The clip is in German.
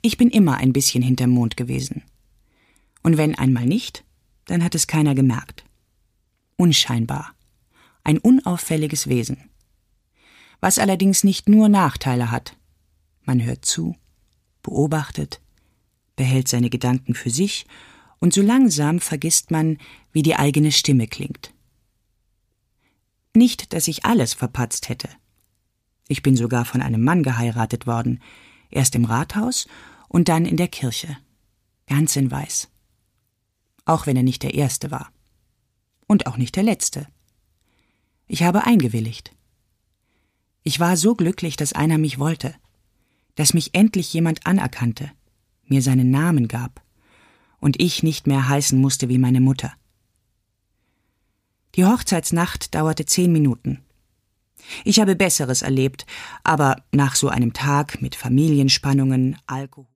Ich bin immer ein bisschen hinterm Mond gewesen. Und wenn einmal nicht, dann hat es keiner gemerkt. Unscheinbar. Ein unauffälliges Wesen. Was allerdings nicht nur Nachteile hat. Man hört zu, beobachtet, behält seine Gedanken für sich und so langsam vergisst man, wie die eigene Stimme klingt. Nicht, dass ich alles verpatzt hätte. Ich bin sogar von einem Mann geheiratet worden, erst im Rathaus und dann in der Kirche, ganz in Weiß. Auch wenn er nicht der Erste war. Und auch nicht der Letzte. Ich habe eingewilligt. Ich war so glücklich, dass einer mich wollte, dass mich endlich jemand anerkannte, mir seinen Namen gab und ich nicht mehr heißen musste wie meine Mutter. Die Hochzeitsnacht dauerte 10 Minuten. Ich habe Besseres erlebt, aber nach so einem Tag mit Familienspannungen, Alkohol